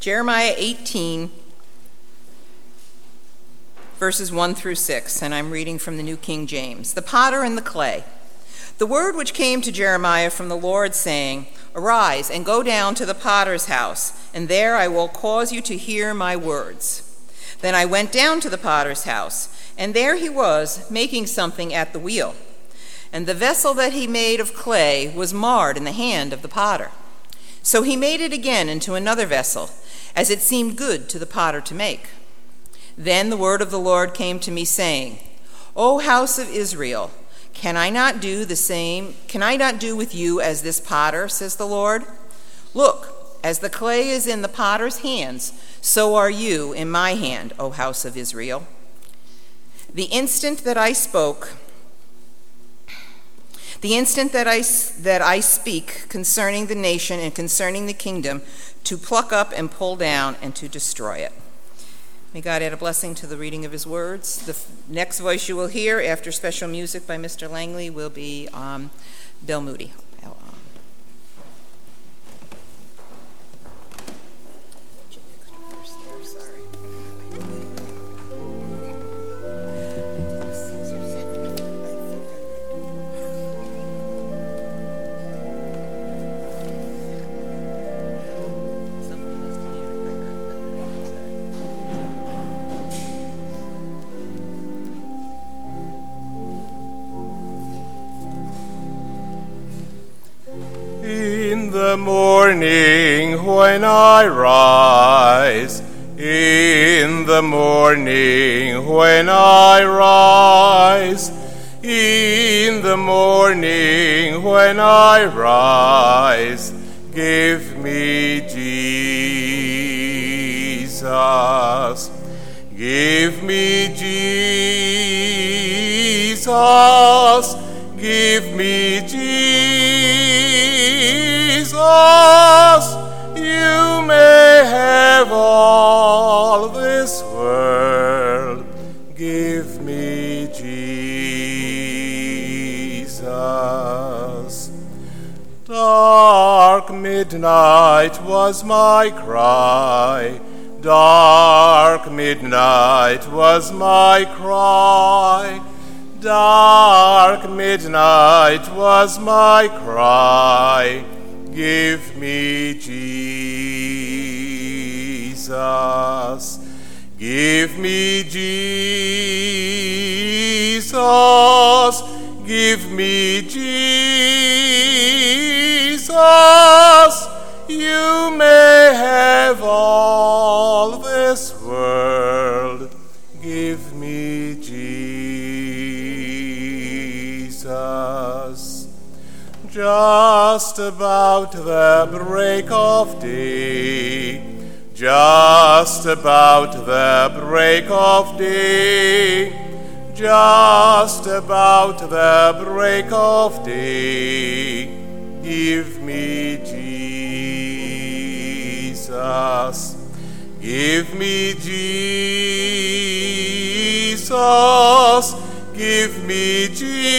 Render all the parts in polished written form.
Jeremiah 18, verses 1 through 6, and I'm reading from the New King James. The potter and the clay. The word which came to Jeremiah from the Lord, saying, Arise and go down to the potter's house, and there I will cause you to hear my words. Then I went down to the potter's house, and there he was, making something at the wheel. And the vessel that he made of clay was marred in the hand of the potter. So he made it again into another vessel, as it seemed good to the potter to make. Then the word of the Lord came to me, saying, O house of Israel, can I not do the same? Can I not do with you as this potter, says the Lord? Look, as the clay is in the potter's hands, so are you in my hand, O house of Israel. The instant that I speak concerning the nation and concerning the kingdom, to pluck up and pull down and to destroy it. May God add a blessing to the reading of his words. The next voice you will hear after special music by Mr. Langley will be Bill Moody. In the morning when I rise, in the morning when I rise, in the morning when I rise, give me Jesus. Give me Jesus. Give me Jesus, you may have all this world. Give me Jesus. Dark midnight was my cry. Dark midnight was my cry. Dark midnight was my cry. Give me Jesus. Give me Jesus. Give me Jesus. You may have all this world. Give me Jesus. Just about the break of day, just about the break of day, just about the break of day, give me Jesus. Give me Jesus. Give me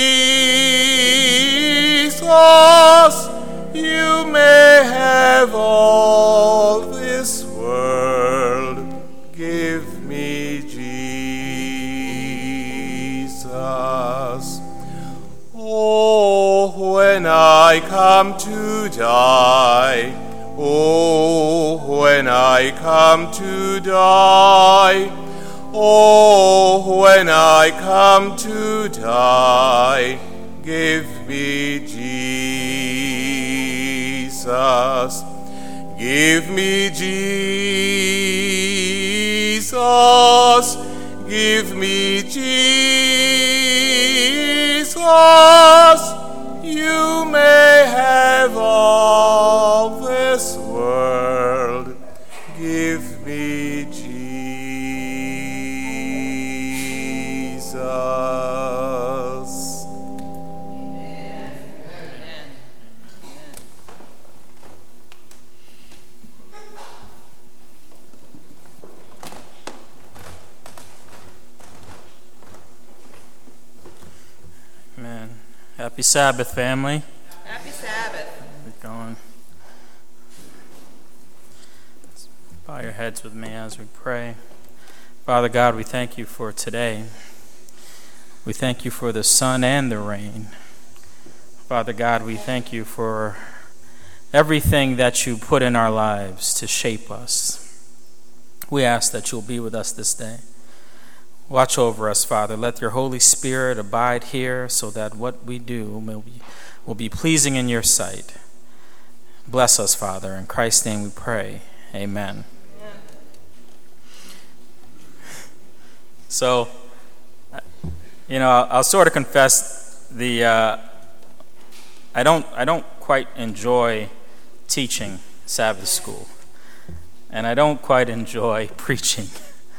Jesus. You may have all this world. Give me Jesus. Oh, when I come to die, oh, when I come to die, oh, when I come to die, give me Jesus. Give me Jesus. Give me Jesus. You may have all this world. Give me Jesus. Amen. Happy Sabbath, family. Happy Sabbath. Keep going. Bow your heads with me as we pray. Father God, we thank you for today. We thank you for the sun and the rain. Father God, we thank you for everything that you put in our lives to shape us. We ask that you'll be with us this day. Watch over us, Father. Let your Holy Spirit abide here so that what we do will be pleasing in your sight. Bless us, Father. In Christ's name we pray. Amen. So, I'll sort of confess I don't quite enjoy teaching Sabbath school, and I don't quite enjoy preaching.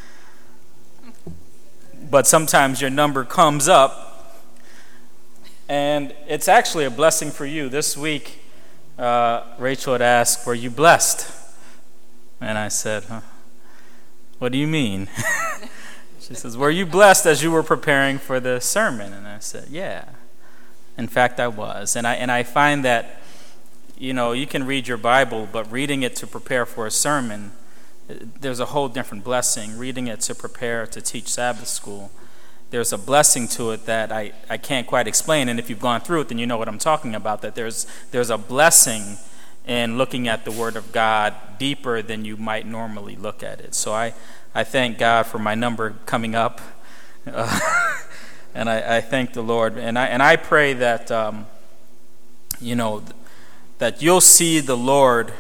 But sometimes your number comes up, and it's actually a blessing for you. This week, Rachel had asked, "Were you blessed?" And I said, "What do you mean?" She says, "Were you blessed as you were preparing for the sermon?" And I said, "Yeah. In fact, I was." And I find that, you can read your Bible, but reading it to prepare for a sermon, there's a whole different blessing. Reading it to prepare to teach Sabbath school, there's a blessing to it that I can't quite explain. And if you've gone through it, then you know what I'm talking about, that there's a blessing in looking at the Word of God deeper than you might normally look at it. So I thank God for my number coming up, and I thank the Lord, and I pray that that you'll see the Lord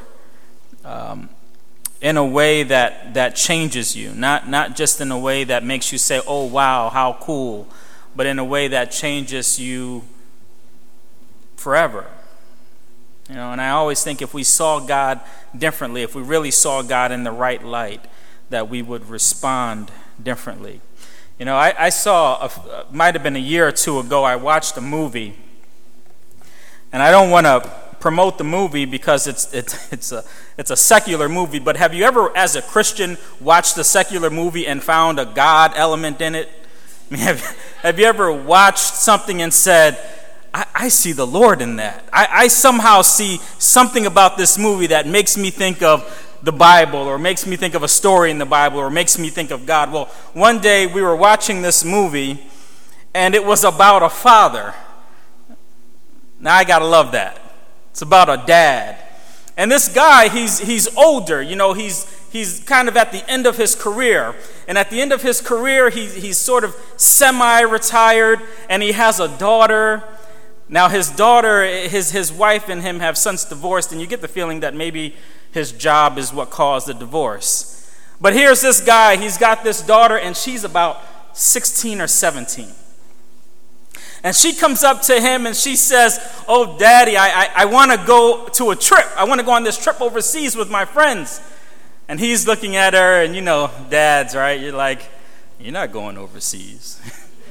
in a way that changes you, not just in a way that makes you say, "Oh wow, how cool," but in a way that changes you forever. And I always think if we saw God differently, if we really saw God in the right light, that we would respond differently. I saw, might have been a year or two ago, I watched a movie, and I don't want to promote the movie because it's a secular movie, but have you ever, as a Christian, watched a secular movie and found a God element in it? I mean, have you ever watched something and said, I see the Lord in that. I somehow see something about this movie that makes me think of the Bible, or makes me think of a story in the Bible, or makes me think of God. Well, one day we were watching this movie, and it was about a father. Now I gotta love that. It's about a dad. And this guy, he's older, he's kind of at the end of his career. And at the end of his career, he's sort of semi-retired, and he has a daughter. Now his daughter, his wife and him have since divorced, and you get the feeling that maybe his job is what caused the divorce. But here's this guy, he's got this daughter, and she's about 16 or 17. And she comes up to him and she says, "Oh, Daddy, I want to go to a trip. I want to go on this trip overseas with my friends." And he's looking at her, and dads, right? You're like, "You're not going overseas."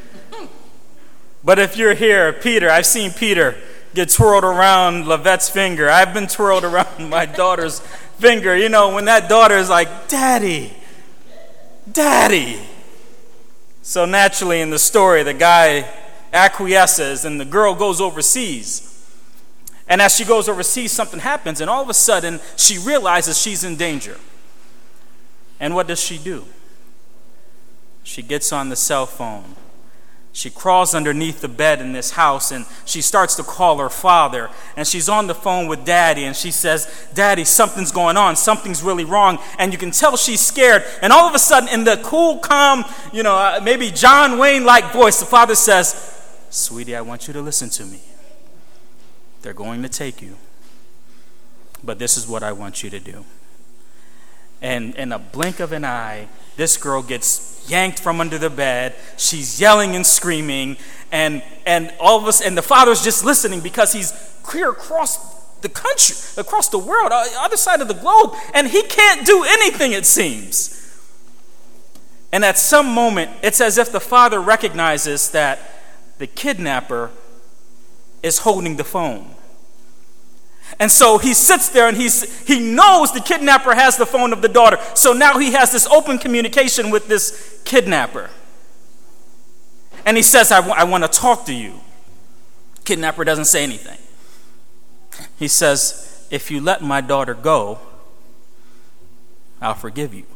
But if you're here, Peter, I've seen Peter get twirled around Lavette's finger. I've been twirled around my daughter's finger. When that daughter is like, "Daddy, Daddy." So naturally in the story, the guy acquiesces and the girl goes overseas. And as she goes overseas, something happens, and all of a sudden she realizes she's in danger. And what does she do? She gets on the cell phone. She crawls underneath the bed in this house, and she starts to call her father. And she's on the phone with Daddy, and she says, "Daddy, something's going on. Something's really wrong." And you can tell she's scared. And all of a sudden, in the cool, calm, maybe John Wayne-like voice, the father says, "Sweetie, I want you to listen to me. They're going to take you. But this is what I want you to do." And in a blink of an eye, this girl gets yanked from under the bed. She's yelling and screaming, and all of us, and the father's just listening because he's clear across the country, across the world, other side of the globe, and he can't do anything, it seems. And at some moment, it's as if the father recognizes that the kidnapper is holding the phone. And so he sits there and he knows the kidnapper has the phone of the daughter. So now he has this open communication with this kidnapper. And he says, I want to talk to you. Kidnapper doesn't say anything. He says, "If you let my daughter go, I'll forgive you.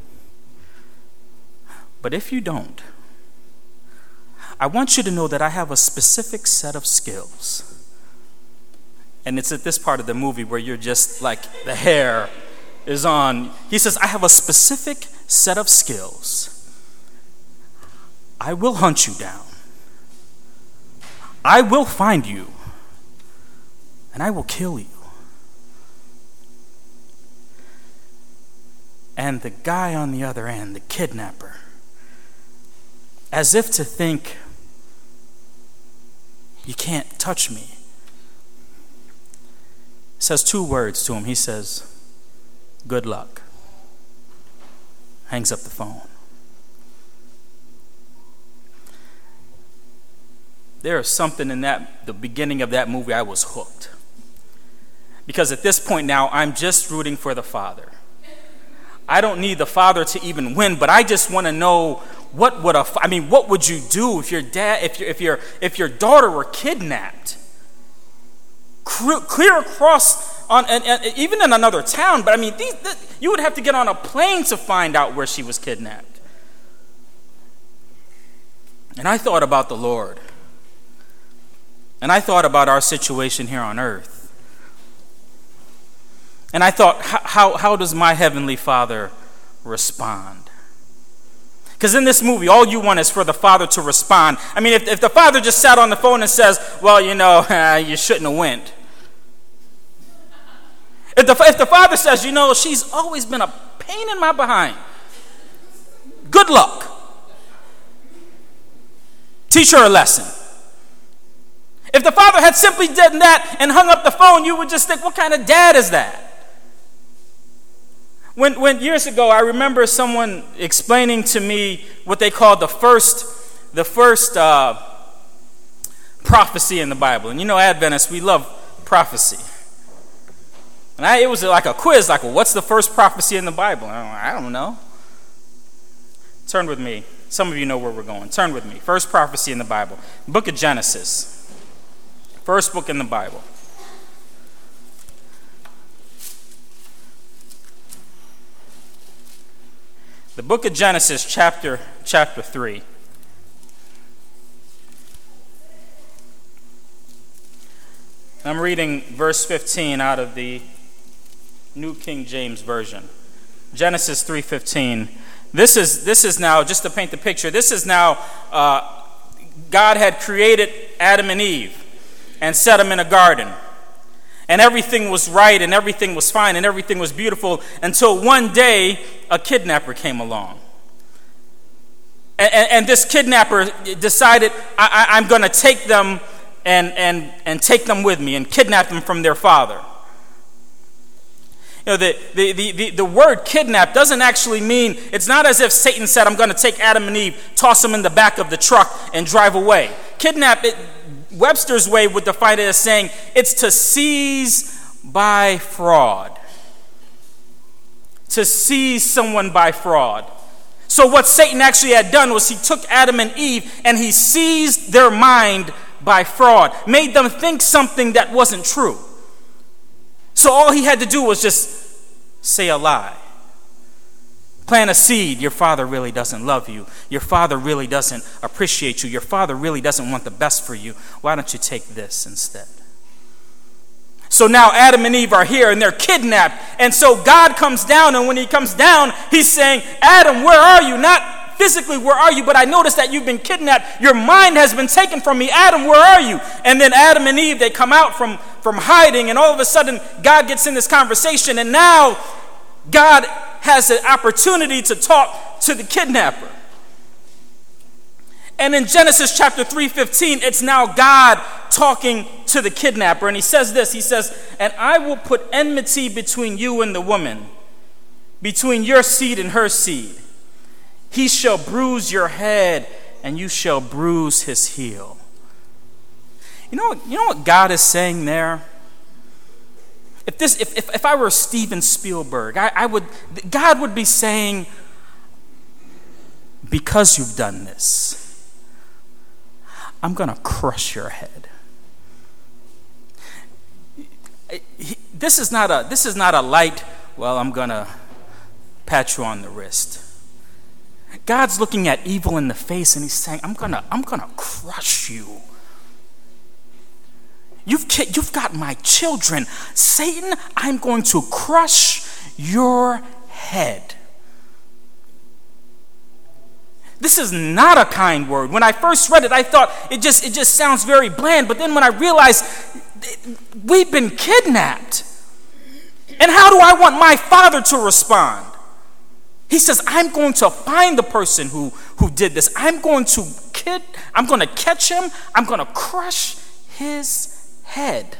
But if you don't, I want you to know that I have a specific set of skills. And it's at this part of the movie where you're just like, the hair is on. He says, I have a specific set of skills. I will hunt you down. I will find you. And I will kill you. And the guy on the other end, the kidnapper, as if to think, you can't touch me, says two words to him. He says, good luck. Hangs up the phone. There is something in the beginning of that movie, I was hooked. Because at this point now, I'm just rooting for the father. I don't need the father to even win, but I just want to know what would you do if your daughter were kidnapped? Clear across and even in another town, but you would have to get on a plane to find out where she was kidnapped. And I thought about the Lord. And I thought about our situation here on earth. And I thought, how does my Heavenly Father respond? Because in this movie, all you want is for the Father to respond. If the Father just sat on the phone and says, well, you shouldn't have went. If the Father says, she's always been a pain in my behind. Good luck. Teach her a lesson. If the Father had simply done that and hung up the phone, you would just think, what kind of dad is that? When years ago, I remember someone explaining to me what they called the first prophecy in the Bible. And Adventists, we love prophecy. And it was like a quiz, like, well, what's the first prophecy in the Bible? I don't know. Turn with me. Some of you know where we're going. Turn with me. First prophecy in the Bible. Book of Genesis. First book in the Bible. The book of Genesis, chapter 3. I'm reading verse 15 out of the New King James Version. Genesis 3:15. This is now, just to paint the picture, this is now God had created Adam and Eve and set them in a garden. And everything was right and everything was fine and everything was beautiful until one day a kidnapper came along. And this kidnapper decided, I'm going to take them and take them with me and kidnap them from their father. The word kidnap doesn't actually mean, it's not as if Satan said, I'm going to take Adam and Eve, toss them in the back of the truck and drive away. Kidnap, Webster's way would define it as saying, it's to seize by fraud. To seize someone by fraud. So what Satan actually had done was he took Adam and Eve and he seized their mind by fraud. Made them think something that wasn't true. So all he had to do was just say a lie. Plant a seed. Your father really doesn't love you. Your father really doesn't appreciate you. Your father really doesn't want the best for you. Why don't you take this instead? So now Adam and Eve are here and they're kidnapped. And so God comes down, and when he comes down, he's saying, Adam, where are you? Not physically, where are you? But I noticed that you've been kidnapped. Your mind has been taken from me. Adam, where are you? And then Adam and Eve, they come out from hiding, and all of a sudden God gets in this conversation, and now God has an opportunity to talk to the kidnapper. And in Genesis chapter 3:15, it's now God talking to the kidnapper, and he says this, he says, and I will put enmity between you and the woman, between your seed and her seed. He shall bruise your head, and you shall bruise his heel. You know what God is saying there? If I were Steven Spielberg, God would be saying, because you've done this, I'm going to crush your head. This is not a light, well, I'm going to pat you on the wrist. God's looking at evil in the face and he's saying, I'm gonna crush you. You've got my children. Satan, I'm going to crush your head. This is not a kind word. When I first read it, I thought it just sounds very bland. But then when I realized we've been kidnapped, and how do I want my Father to respond? He says, I'm going to find the person who did this. I'm going to catch him. I'm going to crush his head.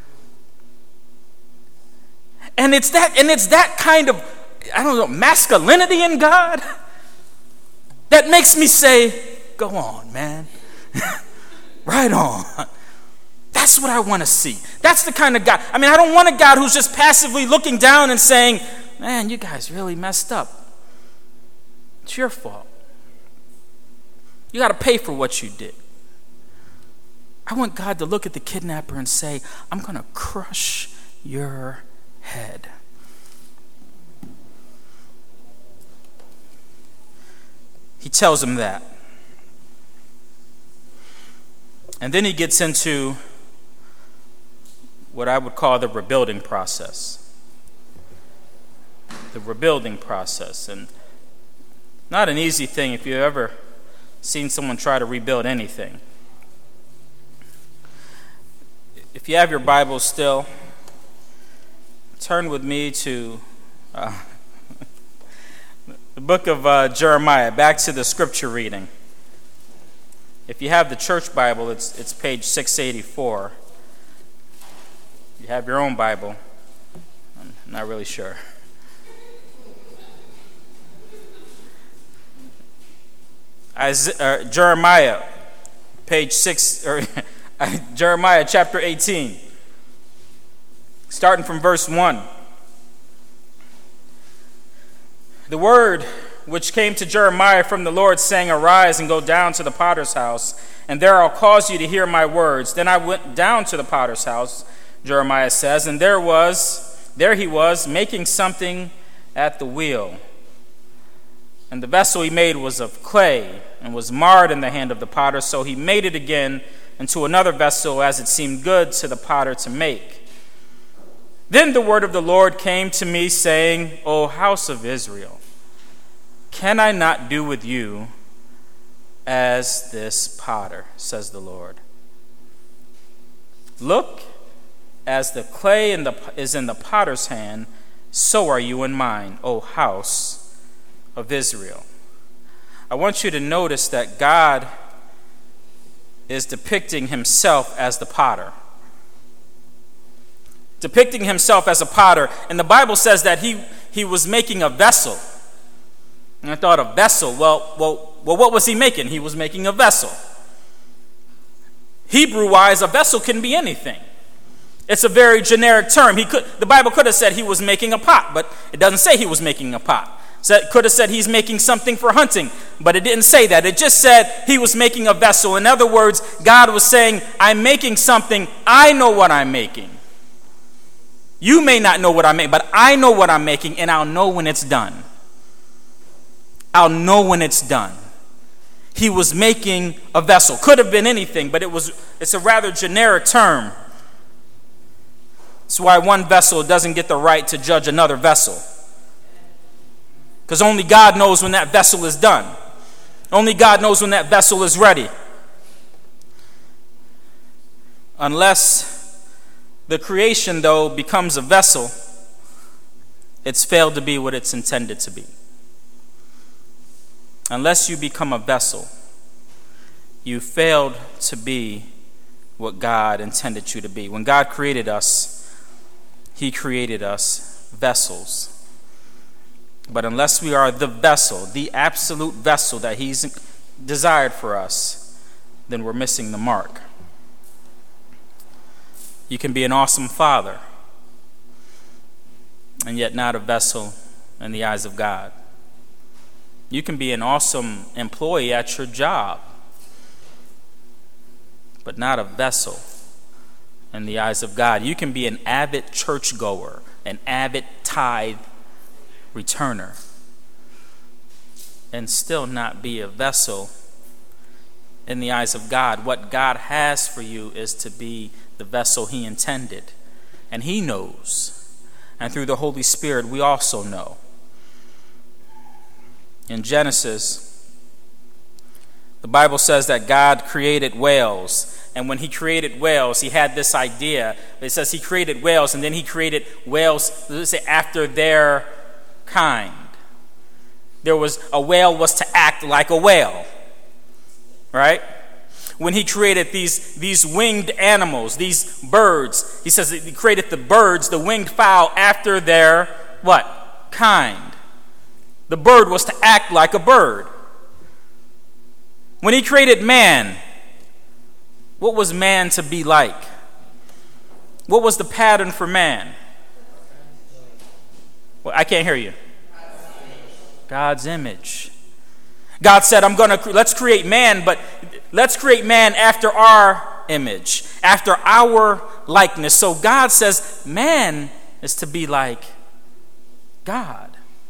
And it's that kind of, masculinity in God that makes me say, go on, man. Right on. That's what I want to see. That's the kind of God. I don't want a God who's just passively looking down and saying, man, you guys really messed up. It's your fault. You got to pay for what you did. I want God to look at the kidnapper and say, I'm going to crush your head. He tells him that. And then he gets into what I would call the rebuilding process. The rebuilding process. And not an easy thing if you've ever seen someone try to rebuild anything. If you have your Bible still, turn with me to the book of Jeremiah, back to the scripture reading. If you have the church Bible, it's page 684. If you have your own Bible, I'm not really sure. Jeremiah, page 6, or Jeremiah chapter 18, starting from verse 1. The word which came to Jeremiah from the Lord, saying, Arise and go down to the potter's house, and there I'll cause you to hear my words. Then I went down to the potter's house, Jeremiah says, and there he was, making something at the wheel. And the vessel he made was of clay, and was marred in the hand of the potter, so he made it again into another vessel, as it seemed good to the potter to make. Then the word of the Lord came to me, saying, O house of Israel, can I not do with you as this potter, says the Lord? Look, as the clay is in the potter's hand, so are you in mine, O house of Israel. I want you to notice that God is depicting himself as the potter. Depicting himself as a potter. And the Bible says that he was making a vessel. And I thought, a vessel? Well, what was he making? He was making a vessel. Hebrew-wise, a vessel can be anything. It's a very generic term. The Bible could have said he was making a pot, but it doesn't say he was making a pot. It could have said he's making something for hunting, but it didn't say that. It just said he was making a vessel. In other words, God was saying, I'm making something. I know what I'm making. You may not know what I'm making, but I know what I'm making, and I'll know when it's done. I'll know when it's done. He was making a vessel. Could have been anything, but it's a rather generic term. That's why one vessel doesn't get the right to judge another vessel. Because only God knows when that vessel is done. Only God knows when that vessel is ready. Unless the creation, though, becomes a vessel, it's failed to be what it's intended to be. Unless you become a vessel, you failed to be what God intended you to be. When God created us, he created us vessels. But unless we are the vessel, the absolute vessel that he's desired for us, then we're missing the mark. You can be an awesome father and yet not a vessel in the eyes of God. You can be an awesome employee at your job, but not a vessel in the eyes of God. You can be an avid churchgoer, an avid tithe returner, and still not be a vessel in the eyes of God. What God has for you is to be the vessel he intended. And he knows. And through the Holy Spirit, we also know. In Genesis, the Bible says that God created whales. And when he created whales, he had this idea. It says he created whales, and then he created whales, let's say, after their kind. A whale was to act like a whale. Right? When he created these winged animals, these birds, he says that he created the birds, the winged fowl, after their what? Kind. The bird was to act like a bird. When he created man, what was man to be like? What was the pattern for man? Well, I can't hear you. God's image. God said, let's create man, but let's create man after our image, after our likeness. So God says man is to be like God.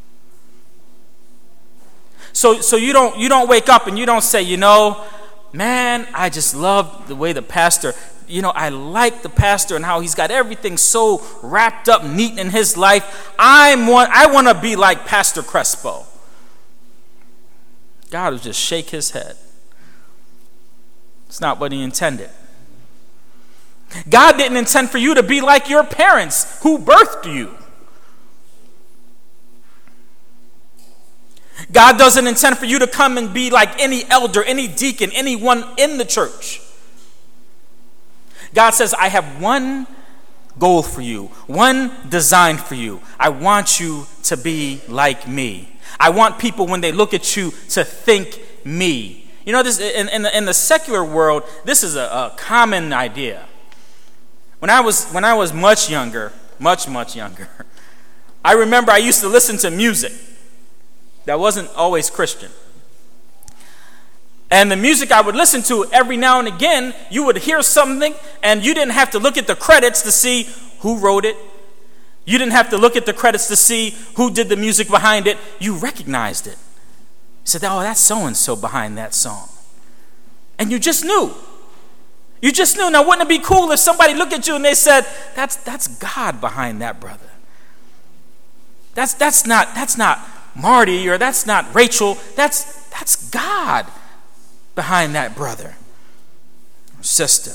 So you don't wake up and you don't say, man, I just love the way the pastor, I like the pastor and how he's got everything so wrapped up neat in his life. I want to be like Pastor Crespo. God would just shake his head. It's not what he intended. God didn't intend for you to be like your parents who birthed you. God doesn't intend for you to come and be like any elder, any deacon, anyone in the church. God says, I have one goal for you, one design for you. I want you to be like me. I want people, when they look at you, to think me. This in the secular world, this is a common idea. When I was much younger, much younger, I remember I used to listen to music that wasn't always Christian. And the music I would listen to, every now and again, you would hear something, and you didn't have to look at the credits to see who wrote it. You didn't have to look at the credits to see who did the music behind it. You recognized it. You said, oh, that's so-and-so behind that song. And you just knew. You just knew. Now, wouldn't it be cool if somebody looked at you and they said, that's God behind that brother. That's not Marty, or that's not Rachel. That's God behind that brother or sister.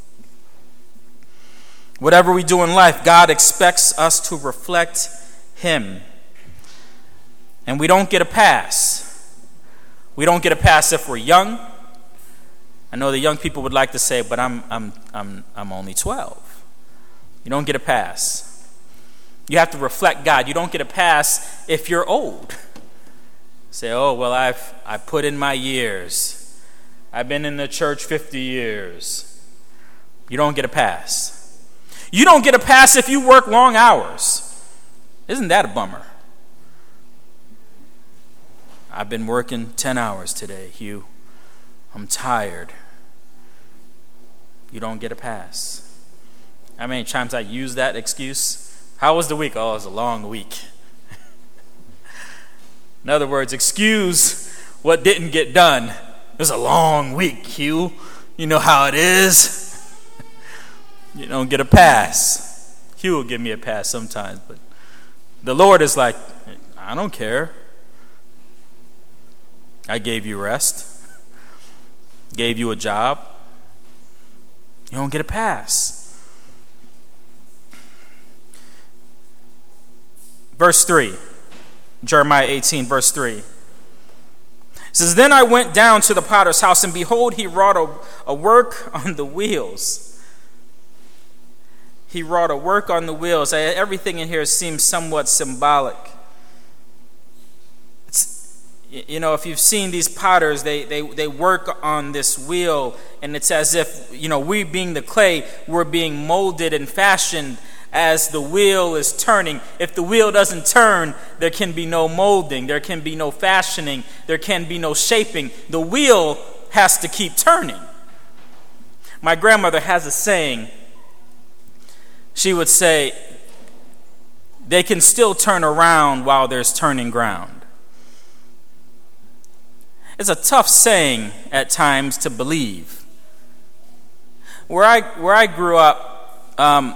Whatever we do in life, God expects us to reflect him. And we don't get a pass. We don't get a pass if we're young. I know the young people would like to say, but I'm only 12. You don't get a pass. You have to reflect God. You don't get a pass if you're old. Say, oh, well, I put in my years. I've been in the church 50 years. You don't get a pass. You don't get a pass if you work long hours. Isn't that a bummer? I've been working 10 hours today, Hugh. I'm tired. You don't get a pass. How many times I use that excuse? How was the week? Oh, it was a long week. In other words, excuse what didn't get done. It was a long week, Hugh. You know how it is. You don't get a pass. Hugh will give me a pass sometimes, but the Lord is like, I don't care. I gave you rest. Gave you a job. You don't get a pass. Verse 3. Jeremiah 18, verse 3. It says, Then I went down to the potter's house, and behold, he wrought a work on the wheels. He wrought a work on the wheels. Everything in here seems somewhat symbolic. If you've seen these potters, they work on this wheel, and it's as if, we being the clay, we're being molded and fashioned as the wheel is turning. If the wheel doesn't turn, there can be no molding, there can be no fashioning, there can be no shaping. The wheel has to keep turning. My grandmother has a saying. She would say, they can still turn around while there's turning ground. It's a tough saying at times to believe. Where I grew up,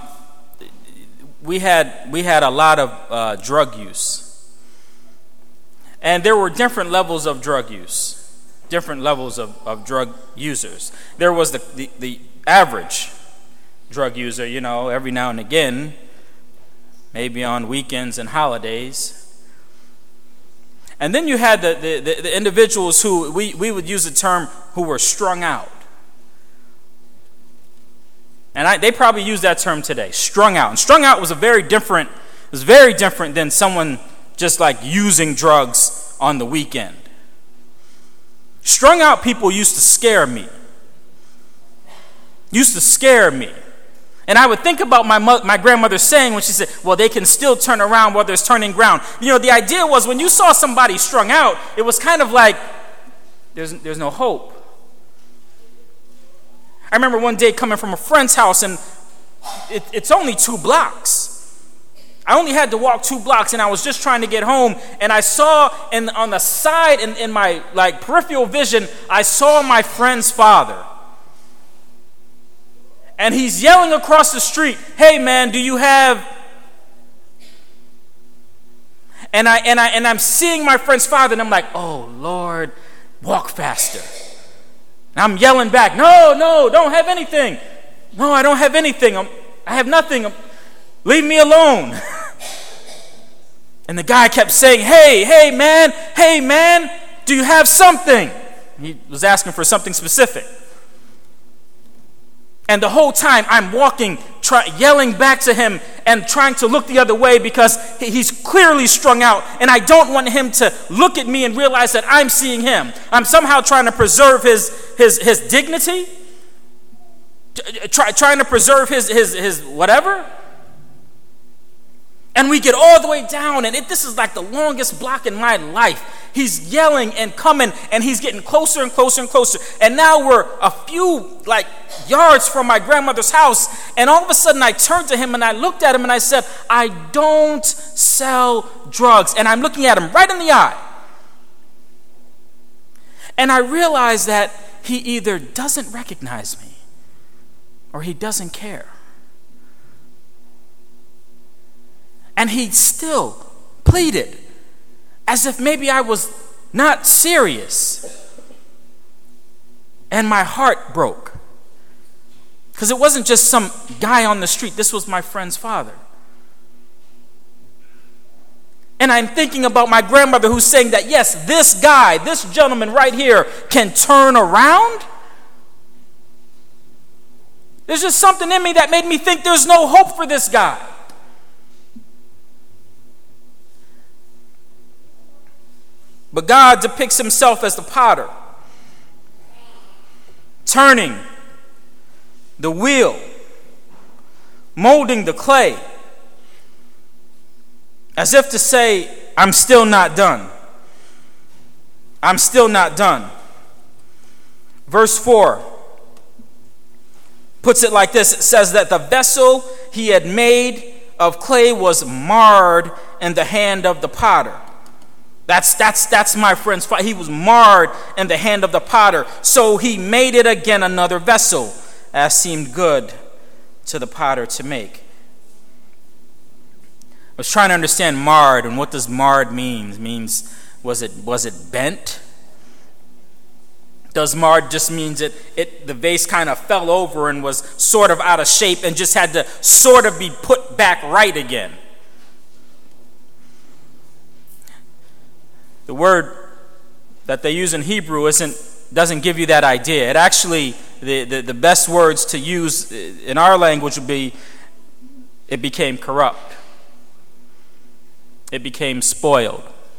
we had a lot of drug use, and there were different levels of drug use, different levels of drug users. There was the average drug user, every now and again, maybe on weekends and holidays. And then you had the individuals who we would use the term who were strung out. And they probably use that term today, strung out. And strung out was very different than someone just like using drugs on the weekend. Strung out people used to scare me. And I would think about my grandmother saying when she said, well, they can still turn around while there's turning ground. The idea was when you saw somebody strung out, it was kind of like there's no hope. I remember one day coming from a friend's house, and it's only 2 blocks. I only had to walk 2 blocks, and I was just trying to get home, and I saw on the side in my peripheral vision, I saw my friend's father. And he's yelling across the street, "Hey man, do you have?" And I'm seeing my friend's father, and I'm like, "Oh Lord, walk faster." And I'm yelling back, "No, don't have anything. No, I don't have anything. I have nothing. Leave me alone." And the guy kept saying, "Hey man, do you have something?" He was asking for something specific. And the whole time I'm walking, yelling back to him and trying to look the other way because he's clearly strung out, and I don't want him to look at me and realize that I'm seeing him. I'm somehow trying to preserve his dignity, trying to preserve his whatever. And we get all the way down, and this is like the longest block in my life. He's yelling and coming, and he's getting closer and closer and closer. And now we're a few yards from my grandmother's house, and all of a sudden I turned to him and I looked at him and I said, "I don't sell drugs." And I'm looking at him right in the eye. And I realized that he either doesn't recognize me or he doesn't care. And he still pleaded as if maybe I was not serious. And my heart broke. Because it wasn't just some guy on the street. This was my friend's father. And I'm thinking about my grandmother who's saying that, yes, this guy, this gentleman right here can turn around. There's just something in me that made me think there's no hope for this guy. But God depicts himself as the potter, turning the wheel, molding the clay, as if to say, I'm still not done. I'm still not done. Verse 4 puts it like this. It says that the vessel he had made of clay was marred in the hand of the potter. That's my friend's fight. He was marred in the hand of the potter. So he made it again another vessel, as seemed good to the potter to make. I was trying to understand marred, and what does marred mean? It means, was it bent? Does marred just means the vase kind of fell over and was sort of out of shape and just had to sort of be put back right again? The word that they use in Hebrew doesn't give you that idea. It actually, the best words to use in our language would be, it became corrupt. It became spoiled.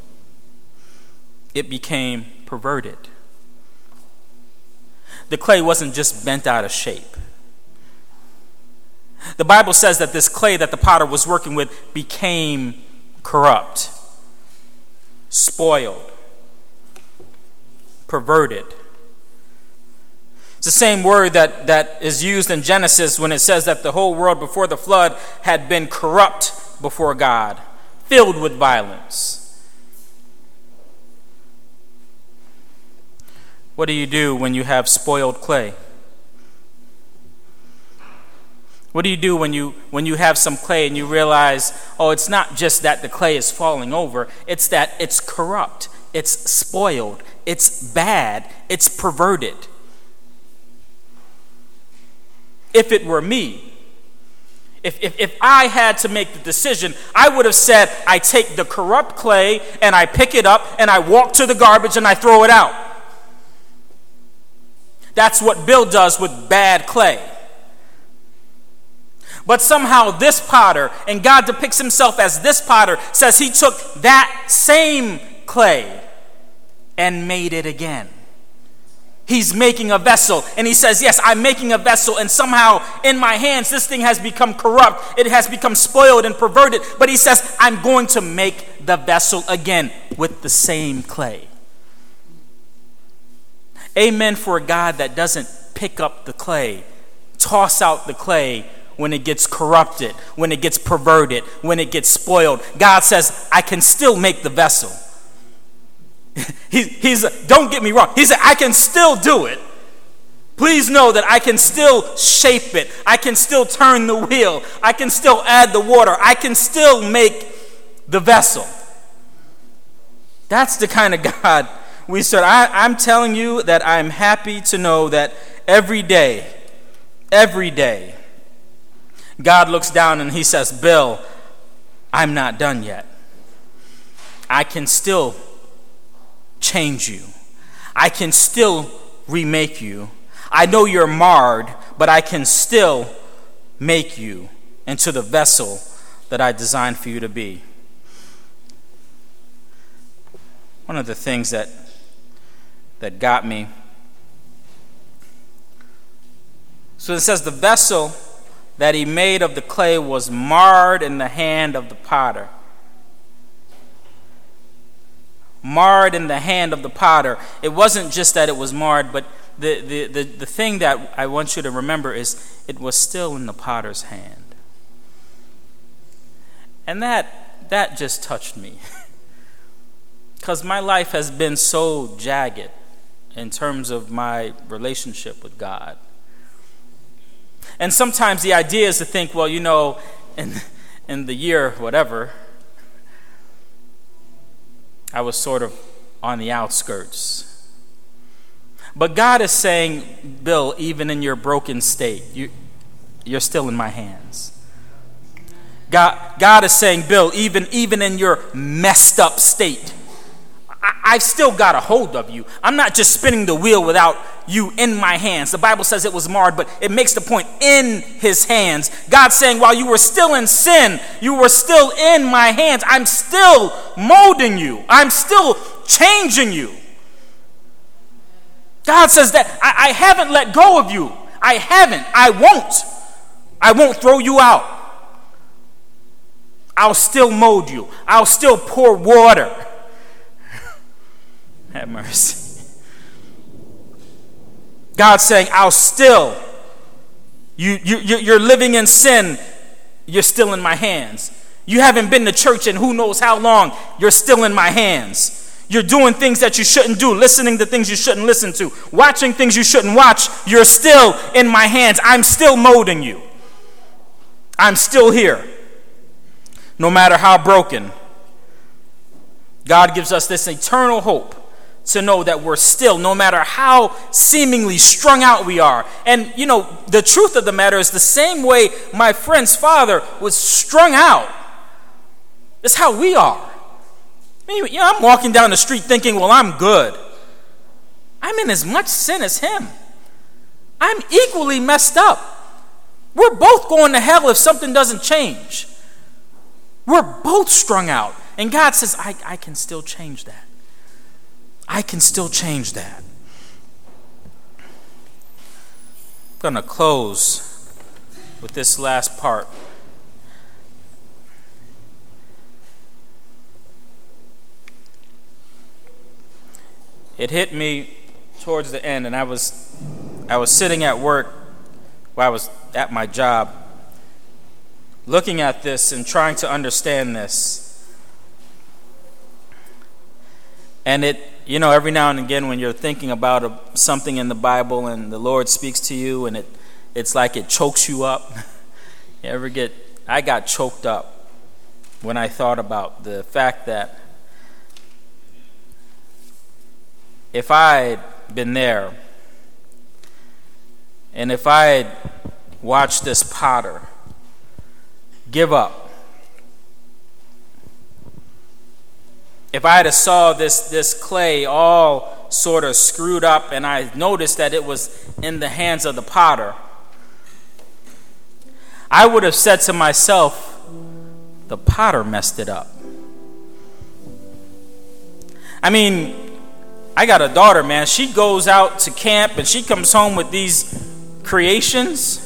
It became perverted. The clay wasn't just bent out of shape. The Bible says that this clay that the potter was working with became corrupt, spoiled, perverted. It's the same word that is used in Genesis when it says that the whole world before the flood had been corrupt before God, filled with violence. What do you do when you have spoiled clay? What do you do when you have some clay and you realize, oh, it's not just that the clay is falling over, it's that it's corrupt, it's spoiled, it's bad, it's perverted. If it were me, if I had to make the decision, I would have said, I take the corrupt clay and I pick it up and I walk to the garbage and I throw it out. That's what Bill does with bad clay. But somehow this potter, and God depicts himself as this potter, says he took that same clay and made it again. He's making a vessel, and he says, yes, I'm making a vessel, and somehow in my hands this thing has become corrupt. It has become spoiled and perverted. But he says, I'm going to make the vessel again with the same clay. Amen for a God that doesn't pick up the clay, toss out the clay when it gets corrupted, when it gets perverted, when it gets spoiled. God says, I can still make the vessel. Don't get me wrong. He said, I can still do it. Please know that I can still shape it. I can still turn the wheel. I can still add the water. I can still make the vessel. That's the kind of God we serve. I'm telling you that I'm happy to know that every day, God looks down and he says, Bill, I'm not done yet. I can still change you. I can still remake you. I know you're marred, but I can still make you into the vessel that I designed for you to be. One of the things that got me. So it says the vessel that he made of the clay was marred in the hand of the potter. Marred in the hand of the potter. It wasn't just that it was marred, but the thing that I want you to remember is it was still in the potter's hand. And that just touched me. Because my life has been so jagged in terms of my relationship with God. And sometimes the idea is to think, well, you know, in the year whatever, I was sort of on the outskirts. But God is saying, Bill, even in your broken state, you're still in my hands. God is saying, Bill, even in your messed up state, I've still got a hold of you. I'm not just spinning the wheel without you in my hands. The Bible says it was marred, but it makes the point, in his hands. God's saying, while you were still in sin, you were still in my hands. I'm still molding you. I'm still changing you. God says that I haven't let go of you. I haven't. I won't throw you out. I'll still mold you. I'll still pour water. Have mercy. God's saying, I'll still, you're living in sin, you're still in my hands. You haven't been to church in who knows how long, you're still in my hands. You're doing things that you shouldn't do, listening to things you shouldn't listen to, watching things you shouldn't watch, you're still in my hands. I'm still molding you. I'm still here. No matter how broken. God gives us this eternal hope to know that we're still, no matter how seemingly strung out we are. And, you know, the truth of the matter is the same way my friend's father was strung out. That's how we are. I mean, you know, I'm walking down the street thinking, well, I'm good. I'm in as much sin as him. I'm equally messed up. We're both going to hell if something doesn't change. We're both strung out. And God says, I can still change that. I can still change that. I'm going to close with this last part. It hit me towards the end, and I was sitting at work while I was at my job, looking at this and trying to understand this. And every now and again when you're thinking about something in the Bible and the Lord speaks to you and it's like it chokes you up. I got choked up when I thought about the fact that if I'd been there and if I had watched this potter give up, if I had saw this clay all sort of screwed up and I noticed that it was in the hands of the potter, I would have said to myself, the potter messed it up. I mean, I got a daughter, man. She goes out to camp and she comes home with these creations.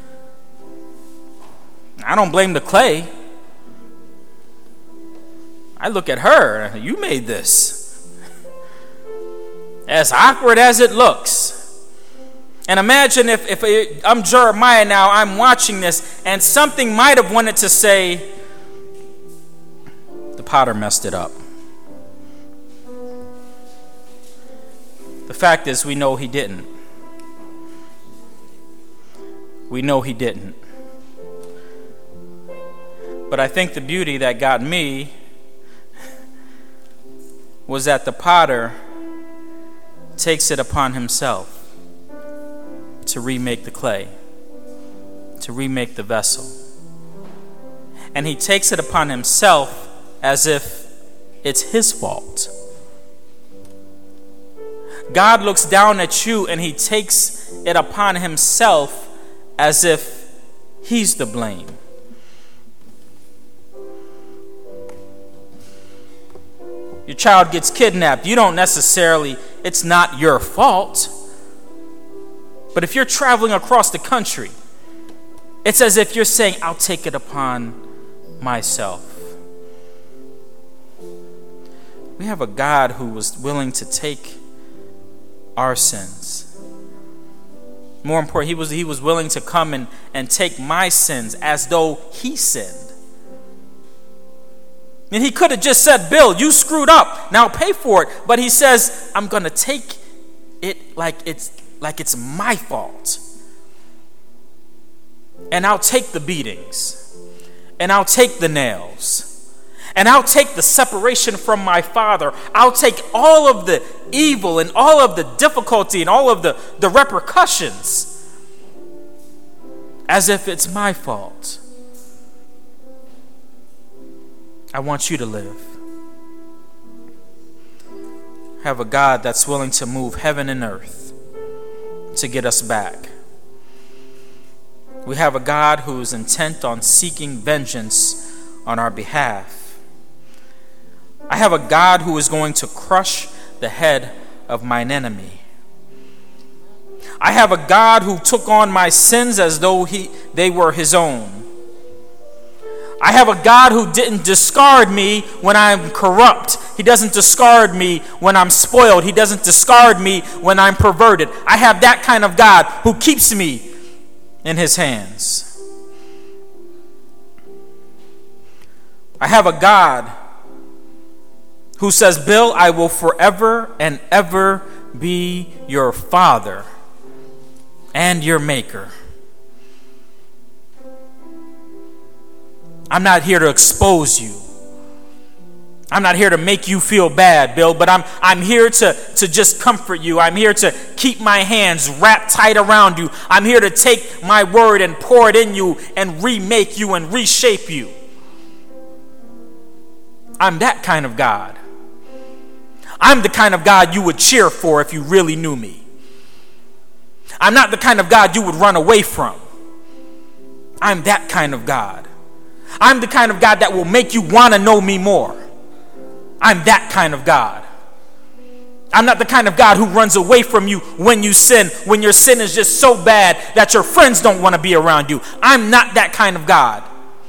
I don't blame the clay. I look at her, you made this. As awkward as it looks. And imagine if I'm Jeremiah now, I'm watching this, and something might have wanted to say, the potter messed it up. The fact is, we know he didn't. We know he didn't. But I think the beauty that got me was that the potter takes it upon himself to remake the clay, to remake the vessel. And he takes it upon himself as if it's his fault. God looks down at you and he takes it upon himself as if he's to blame. Your child gets kidnapped. You don't necessarily, it's not your fault. But if you're traveling across the country, it's as if you're saying, I'll take it upon myself. We have a God who was willing to take our sins. More important, he was willing to come and take my sins as though he sinned. And he could have just said, Bill, you screwed up. Now pay for it. But he says, I'm going to take it like it's my fault. And I'll take the beatings. And I'll take the nails. And I'll take the separation from my father. I'll take all of the evil and all of the difficulty and all of the repercussions as if it's my fault. I want you to live. Have a God that's willing to move heaven and earth to get us back. We have a God who is intent on seeking vengeance on our behalf. I have a God who is going to crush the head of mine enemy. I have a God who took on my sins as though they were his own. I have a God who didn't discard me when I'm corrupt. He doesn't discard me when I'm spoiled. He doesn't discard me when I'm perverted. I have that kind of God who keeps me in his hands. I have a God who says, Bill, I will forever and ever be your father and your maker. I'm not here to expose you. I'm not here to make you feel bad, Bill, but I'm here to just comfort you. I'm here to keep my hands wrapped tight around you. I'm here to take my word and pour it in you and remake you and reshape you. I'm that kind of God. I'm the kind of God you would cheer for if you really knew me. I'm not the kind of God you would run away from. I'm that kind of God. I'm the kind of God that will make you want to know me more. I'm that kind of God. I'm not the kind of God who runs away from you when you sin, when your sin is just so bad that your friends don't want to be around you. I'm not that kind of God.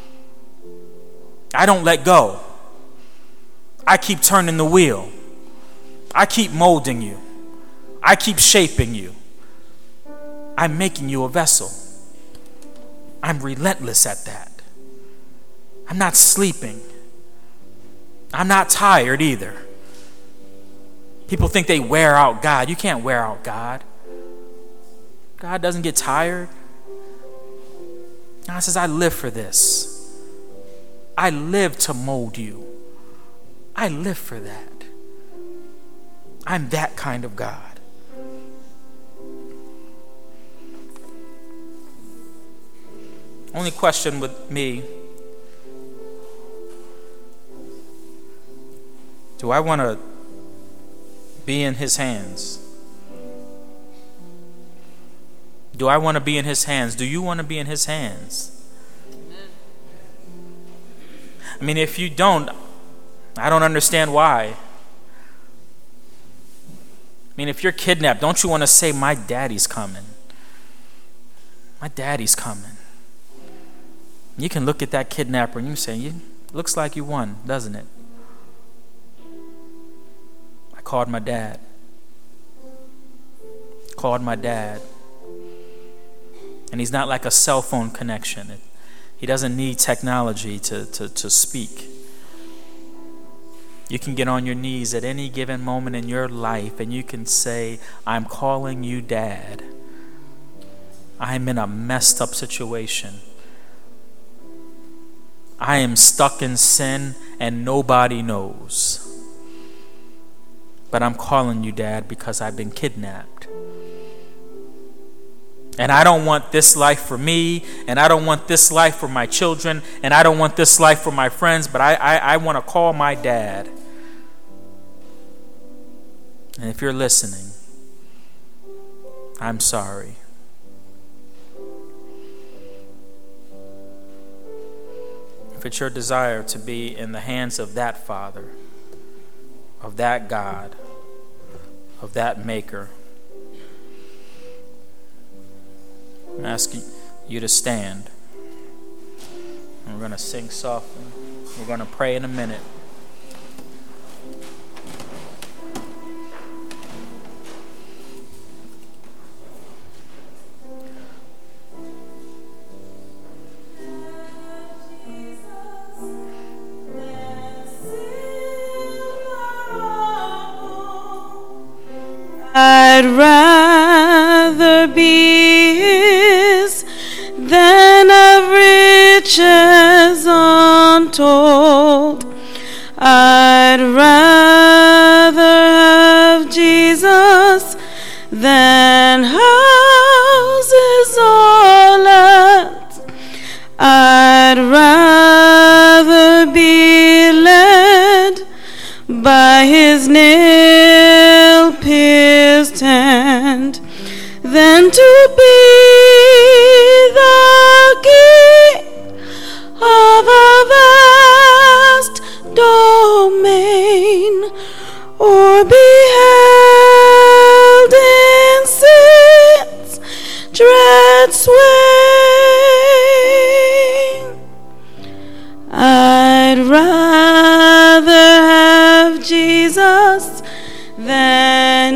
I don't let go. I keep turning the wheel. I keep molding you. I keep shaping you. I'm making you a vessel. I'm relentless at that. I'm not sleeping. I'm not tired either. People think they wear out God. You can't wear out God. God doesn't get tired. God says, I live for this. I live to mold you. I live for that. I'm that kind of God. Only question with me, do I want to be in his hands? Do I want to be in his hands? Do you want to be in his hands? I mean, if you don't, I don't understand why. I mean, if you're kidnapped, don't you want to say, my daddy's coming? My daddy's coming. You can look at that kidnapper and you say, looks like you won, doesn't it? I called my dad. Called my dad. And he's not like a cell phone connection. He doesn't need technology to speak. You can get on your knees at any given moment in your life and you can say, I'm calling you Dad. I'm in a messed up situation. I am stuck in sin and nobody knows. But I'm calling you Dad because I've been kidnapped. And I don't want this life for me, and I don't want this life for my children, and I don't want this life for my friends, but I want to call my dad. And if you're listening, I'm sorry. If it's your desire to be in the hands of that Father, of that God, of that Maker, I'm asking you to stand. And we're going to sing softly. We're going to pray in a minute. I'd rather be his than of riches untold. I'd rather have Jesus than houses or lands. I'd rather be led by his nail-pierced hand than to be the king of a vast domain, or be held in sin's dread sway. I'd rather have Jesus than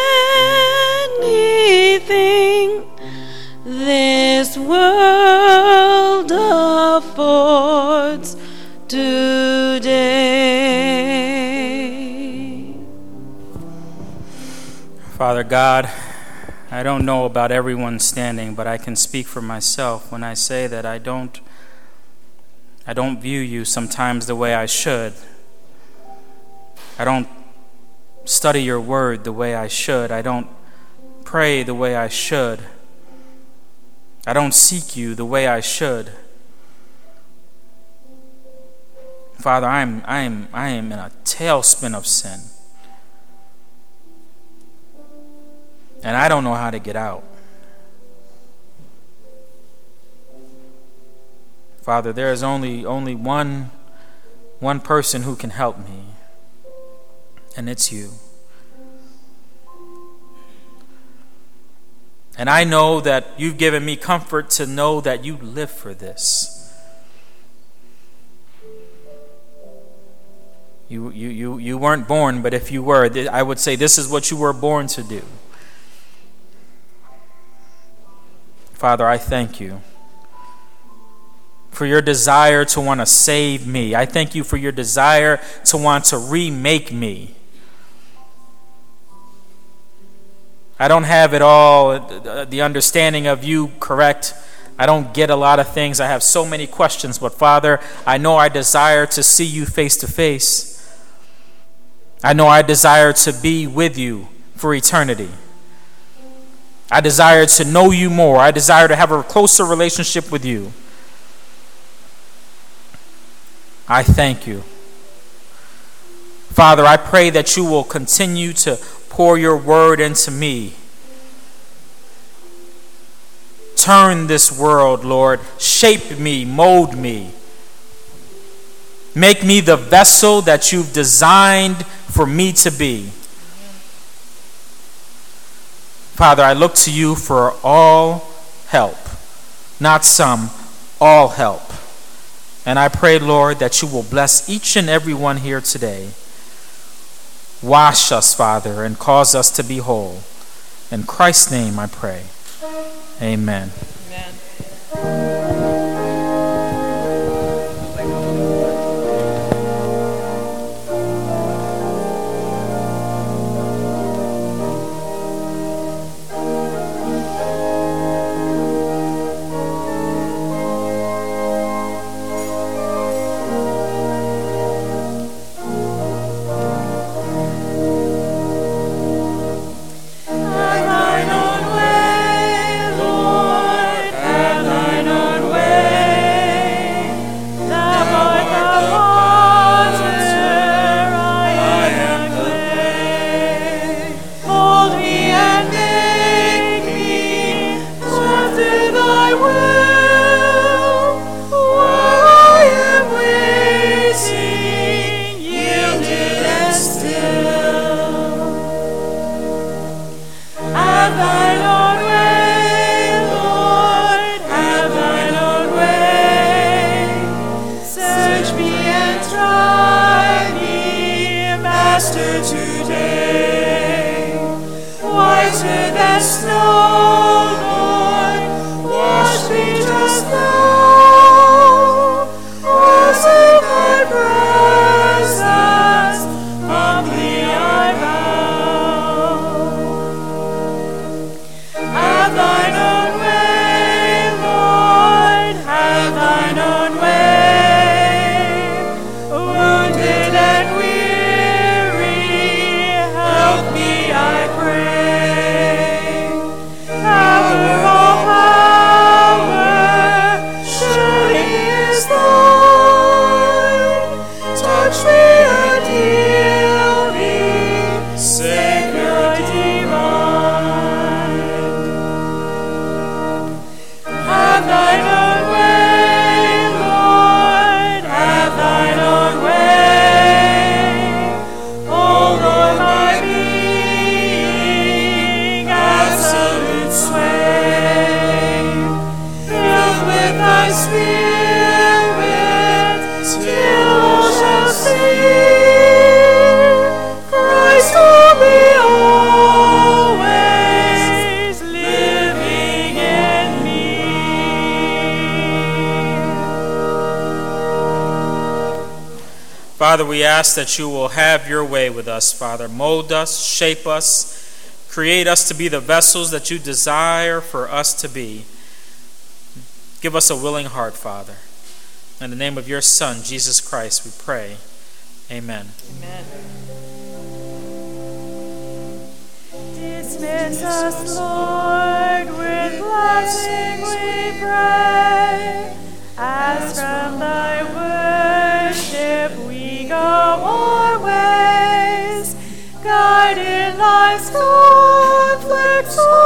anything this world affords today. Father God, I don't know about everyone standing, but I can speak for myself when I say that I don't view you sometimes the way I should. I don't study your word the way I should. I don't pray the way I should. I don't seek you the way I should. Father, I am in a tailspin of sin. And I don't know how to get out. Father, there is only one person who can help me, and it's you. And I know that you've given me comfort to know that you live for this. You weren't born, but if you were, I would say this is what you were born to do. Father, I thank you for your desire to want to save me. I thank you for your desire to want to remake me. I don't have it all, the understanding of you correct. I don't get a lot of things. I have so many questions. But Father, I know I desire to see you face to face. I know I desire to be with you for eternity. I desire to know you more. I desire to have a closer relationship with you. I thank you. Father, I pray that you will continue to pour your word into me. Turn this world, Lord. Shape me, mold me. Make me the vessel that you've designed for me to be. Father, I look to you for all help, not some, all help. And I pray, Lord, that you will bless each and every one here today. Wash us, Father, and cause us to be whole. In Christ's name I pray. Amen. Father, we ask that you will have your way with us, Father. Mold us, shape us, create us to be the vessels that you desire for us to be. Give us a willing heart, Father. In the name of your Son, Jesus Christ, we pray. Amen. Amen. Dismiss us, Lord, with blessing we pray, as from thy worship we go our ways, guide in life's conflicts.